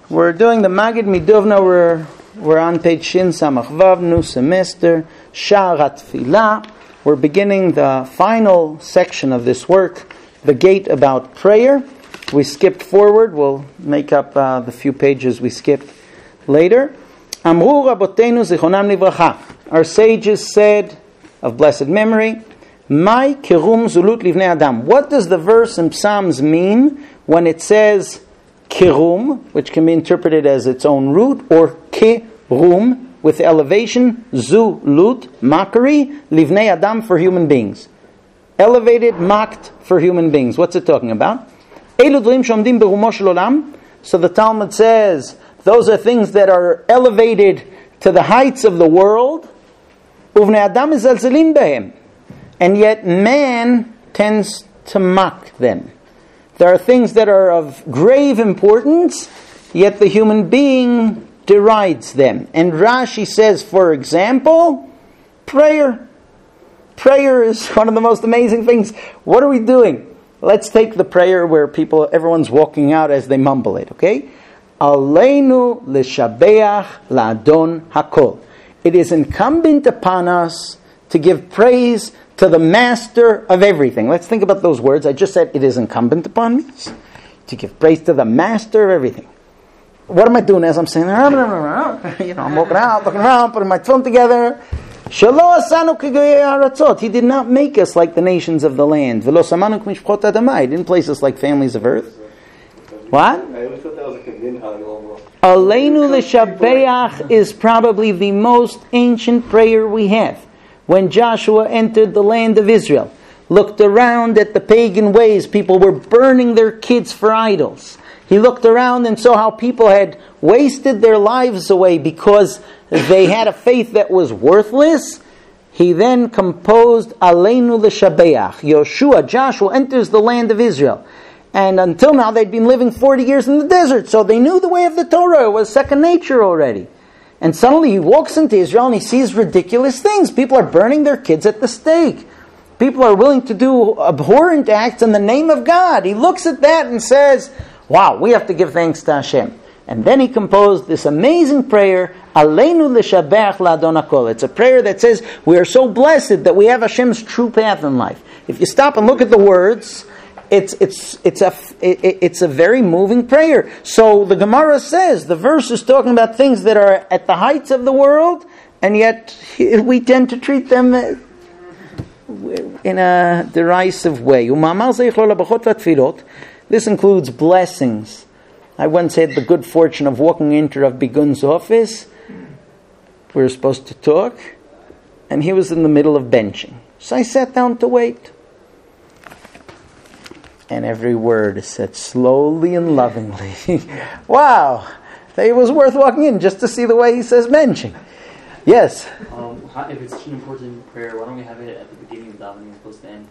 We're doing the Magid Midovna. We're on page Shin Samach Vav, new semester, Sha'ar Tfilah. We're beginning the final section of this work, the gate about prayer. We skipped forward. We'll make up the few pages we skipped later. Amru Rabotenu Zichronam Livracha. Our sages said, of blessed memory, Mai Kirum Zulut Livnei Adam. What does the verse in Psalms mean when it says Kirum, which can be interpreted as its own root, or Kirum, with elevation, Zulut, mockery, Livnei Adam, for human beings. Elevated, mocked for human beings. What's it talking about? Elu dvarim shomdim berumo shel olam. So the Talmud says, those are things that are elevated to the heights of the world. Uvnei Adam mezalzelim behem. And yet man tends to mock them. There are things that are of grave importance, yet the human being derides them. And Rashi says, for example, prayer. Prayer is one of the most amazing things. What are we doing? Let's take the prayer where everyone's walking out as they mumble it, okay? Aleinu l'shabeach la'adon hakol. It is incumbent upon us to give praise to the master of everything. Let's think about those words. I just said it is incumbent upon me to give praise to the master of everything. What am I doing as I'm saying? I'm walking out, looking around, putting my phone together. He did not make us like the nations of the land. He didn't place us like families of earth. What? I always thought that was like a minhag. Aleinu l'shabeach is probably the most ancient prayer we have. When Joshua entered the land of Israel, looked around at the pagan ways, people were burning their kids for idols. He looked around and saw how people had wasted their lives away because they had a faith that was worthless. He then composed Aleinu l'shabeach. Joshua enters the land of Israel. And until now they'd been living 40 years in the desert, so they knew the way of the Torah. It was second nature already. And suddenly he walks into Israel and he sees ridiculous things. People are burning their kids at the stake. People are willing to do abhorrent acts in the name of God. He looks at that and says, wow, we have to give thanks to Hashem. And then he composed this amazing prayer, Aleinu l'shabeach la'adon hakol. It's a prayer that says, we are so blessed that we have Hashem's true path in life. If you stop and look at the words, it's a very moving prayer. So the Gemara says the verse is talking about things that are at the heights of the world, and yet we tend to treat them in a derisive way. This includes blessings. I once had the good fortune of walking into Rav Bigun's office. We were supposed to talk, and he was in the middle of benching. So I sat down to wait. And every word is said slowly and lovingly. Wow! It was worth walking in just to see the way he says benching. Yes? If it's such an important prayer, why don't we have it at the beginning of davening as opposed to the end?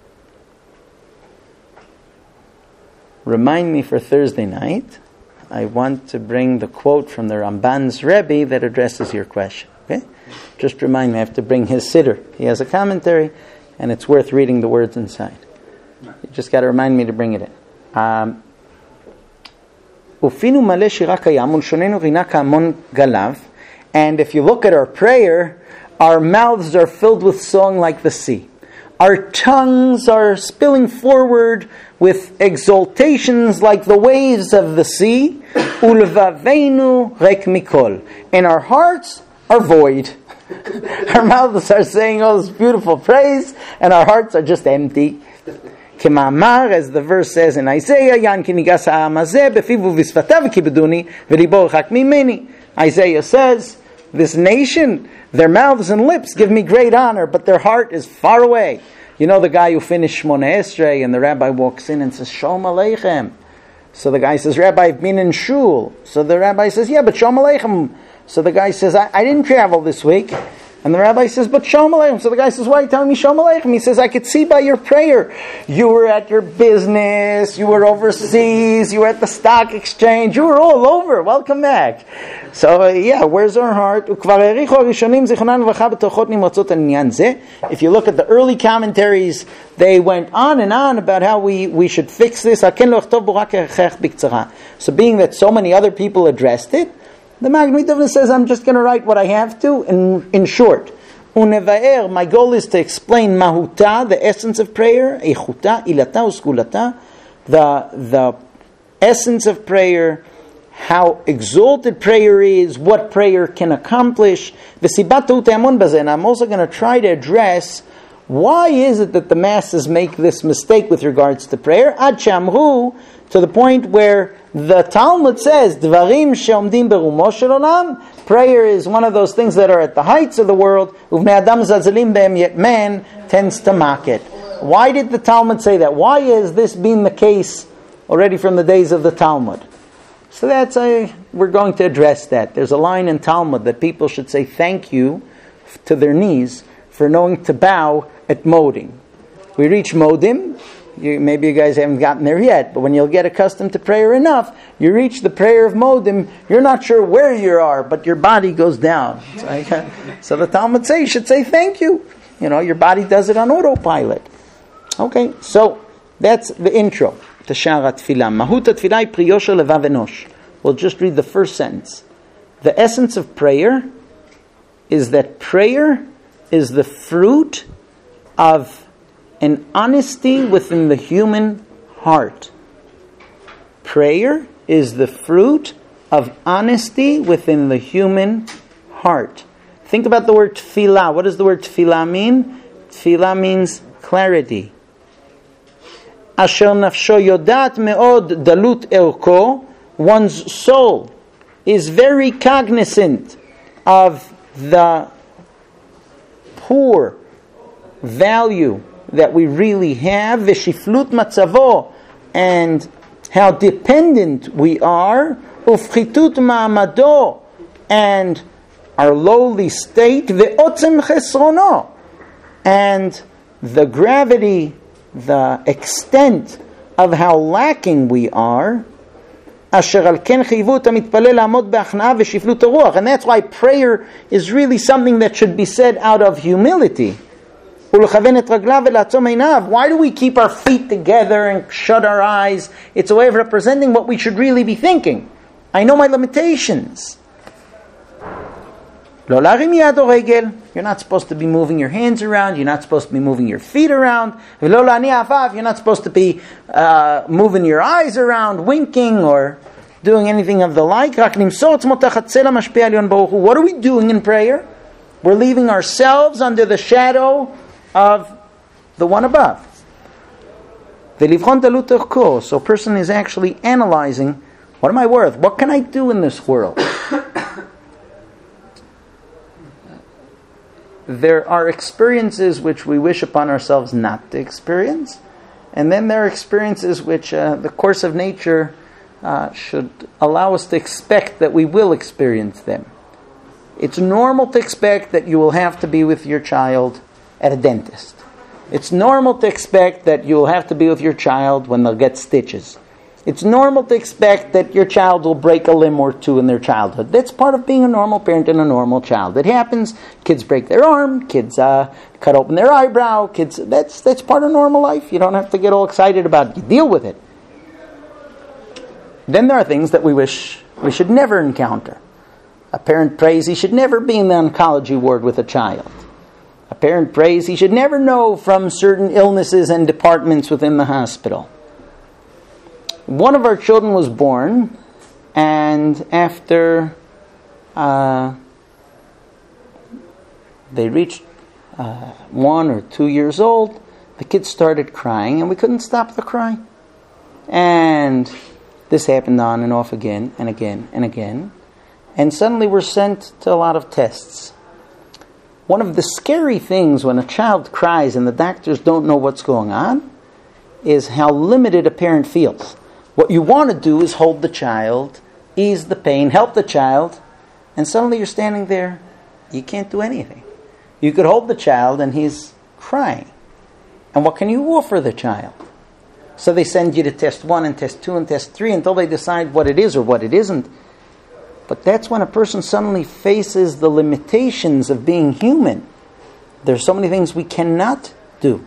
Remind me for Thursday night. I want to bring the quote from the Ramban's Rebbe that addresses your question. Okay? Just remind me, I have to bring his siddur. He has a commentary, and it's worth reading the words inside. You just got to remind me to bring it in. And if you look at our prayer, our mouths are filled with song like the sea. Our tongues are spilling forward with exaltations like the waves of the sea. And our hearts are void. Our mouths are saying all this beautiful praise, and our hearts are just empty. Kemamar, as the verse says in Isaiah, Isaiah says, this nation, their mouths and lips give me great honor, but their heart is far away. You know the guy who finished Shmoneh Esrei, and the rabbi walks in and says, Shalom Aleichem. So the guy says, Rabbi, I've been in shul. So the rabbi says, yeah, but Shalom Aleichem. So the guy says, I didn't travel this week. And the rabbi says, but Shalom Aleichem. So the guy says, why are you telling me Shalom Aleichem? He says, I could see by your prayer. You were at your business, you were overseas, you were at the stock exchange, you were all over. Welcome back. So where's our heart? If you look at the early commentaries, they went on and on about how we should fix this. So being that so many other people addressed it, the Magen Avram says, I'm just going to write what I have to in short. Unevaer, my goal is to explain mahuta, the essence of prayer, eichuta, ilata, uskulata, the essence of prayer, how exalted prayer is, what prayer can accomplish. And I'm also going to try to address why is it that the masses make this mistake with regards to prayer. Ad shamru, to the point where the Talmud says, Dvarim she'omdim berumo shel olam, prayer is one of those things that are at the heights of the world, uvnei adam zazelim behem, yet man tends to mock it. Why did the Talmud say that? Why has this been the case already from the days of the Talmud? So we're going to address that. There's a line in Talmud that people should say thank you to their knees for knowing to bow at Modim. We reach Modim. Maybe you guys haven't gotten there yet, but when you'll get accustomed to prayer enough, you reach the prayer of Modim, you're not sure where you are, but your body goes down. So the Talmud says you should say thank you. Your body does it on autopilot. Okay, so that's the intro to Sha'ar HaTfilah. Mahut HaTfilah priyo shel levav enosh. We'll just read the first sentence. The essence of prayer is that prayer is the fruit of an honesty within the human heart. Prayer is the fruit of honesty within the human heart. Think about the word tefillah. What does the word tefillah mean? Tefillah means clarity. Asher nafsho yodat me'od dalut erko, one's soul is very cognizant of the poor value that we really have, v'shiflut matzavo, and how dependent we are, ufchitut ma'amado, and our lowly state, ve'otzem chesrono, and the gravity, the extent of how lacking we are. Asher al ken chiyvu et hamitpalel la'amod be'achna'a v'shiflut haruach, and that's why prayer is really something that should be said out of humility. Why do we keep our feet together and shut our eyes? It's a way of representing what we should really be thinking. I know my limitations. You're not supposed to be moving your hands around. You're not supposed to be moving your feet around. You're not supposed to be moving your eyes around, winking, or doing anything of the like. What are we doing in prayer? We're leaving ourselves under the shadow of the one above. So a person is actually analyzing, what am I worth? What can I do in this world? There are experiences which we wish upon ourselves not to experience, and then there are experiences which the course of nature should allow us to expect that we will experience them. It's normal to expect that you will have to be with your child at a dentist. It's normal to expect that you will have to be with your child when they'll get stitches. It's normal to expect that your child will break a limb or two in their childhood. That's part of being a normal parent and a normal child. It happens. Kids break their arm. Kids cut open their eyebrow. That's part of normal life. You don't have to get all excited about it. You deal with it. Then there are things that we wish we should never encounter. A parent prays he should never be in the oncology ward with a child. A parent prays he should never know from certain illnesses and departments within the hospital. One of our children was born, and after they reached 1 or 2 years old, the kid started crying, and we couldn't stop the cry. And this happened on and off again and again and again. And suddenly we're sent to a lot of tests. One of the scary things when a child cries and the doctors don't know what's going on is how limited a parent feels. What you want to do is hold the child, ease the pain, help the child, and suddenly you're standing there, you can't do anything. You could hold the child and he's crying. And what can you offer the child? So they send you to test 1 and test 2 and test 3 until they decide what it is or what it isn't. But that's when a person suddenly faces the limitations of being human. There's so many things we cannot do.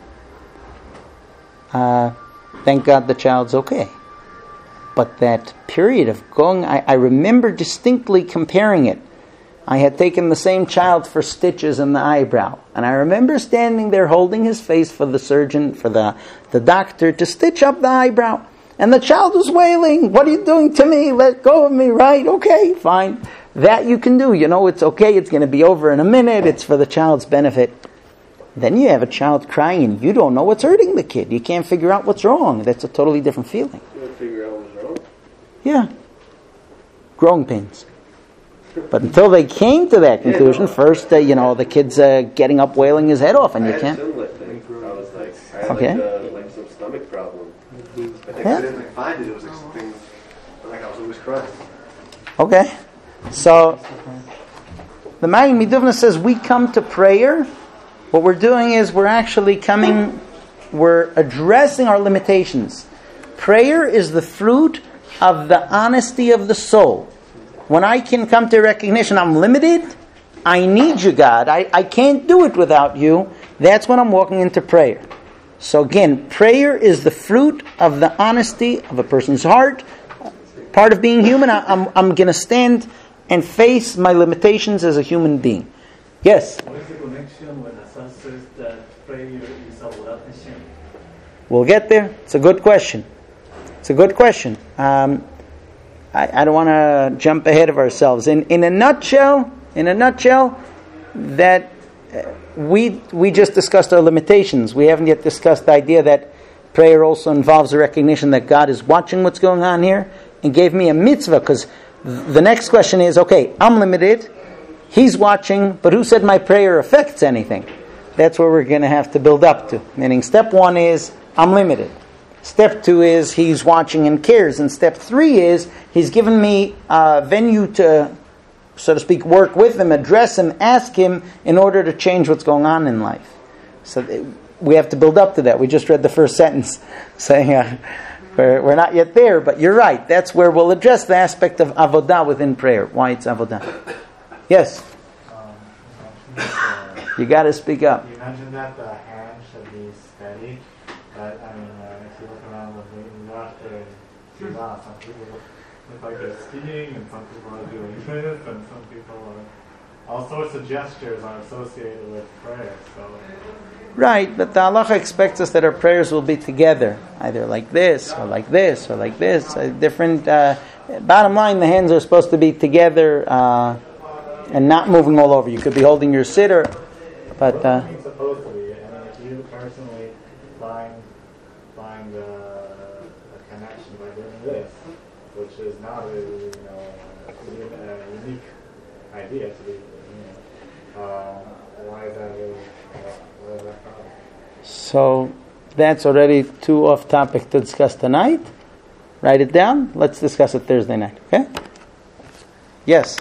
Thank God the child's okay. But that period of going, I remember distinctly comparing it. I had taken the same child for stitches in the eyebrow. And I remember standing there holding his face for the surgeon, for the doctor to stitch up the eyebrow. And the child was wailing, "What are you doing to me? Let go of me," right? Okay, fine. That you can do. You know, it's okay. It's going to be over in a minute. It's for the child's benefit. Then you have a child crying and you don't know what's hurting the kid. You can't figure out what's wrong. That's a totally different feeling. You don't figure out what's wrong? Yeah. Growing pains. But until they came to that conclusion, first, the kid's getting up, wailing his head off, and you can't. I had some stomach problem. I think I didn't find it. It was something like I was always crying. Okay. So, the Magen Miduvna says we come to prayer. What we're doing is we're addressing our limitations. Prayer is the fruit of the honesty of the soul. When I can come to recognition, I'm limited, I need you, God, I can't do it without you, that's when I'm walking into prayer. So again, prayer is the fruit of the honesty of a person's heart. Part of being human, I'm going to stand and face my limitations as a human being. Yes? What is the connection when Hassan says that prayer is Avodat Hashem? We'll get there. It's a good question. I don't want to jump ahead of ourselves. In a nutshell, that we just discussed our limitations. We haven't yet discussed the idea that prayer also involves a recognition that God is watching what's going on here and gave me a mitzvah. Because the next question is, okay, I'm limited, He's watching, but who said my prayer affects anything? That's where we're going to have to build up to. Meaning, step 1 is, I'm limited. Step 2 is He's watching and cares. And step 3 is He's given me a venue to, so to speak, work with Him, address Him, ask Him in order to change what's going on in life. So we have to build up to that. We just read the first sentence saying we're not yet there, but you're right. That's where we'll address the aspect of avodah within prayer. Why it's avodah. Yes? You got to speak up. You mentioned that the hand should be steady. But, if you look around with me after Tefillah, some people look like they're skiing, and some people are doing this, and some people are... All sorts of gestures are associated with prayer, so... Right, but the halacha expects us that our prayers will be together, either like this, or like this, or like this. Different... bottom line, the hands are supposed to be together and not moving all over. You could be holding your sitter, but... it's supposed to be. If you personally find a connection by doing this, which is not a unique idea to be, why is that problem? So that's already too off topic to discuss tonight. Write it down. Let's discuss it Thursday night. Okay? Yes.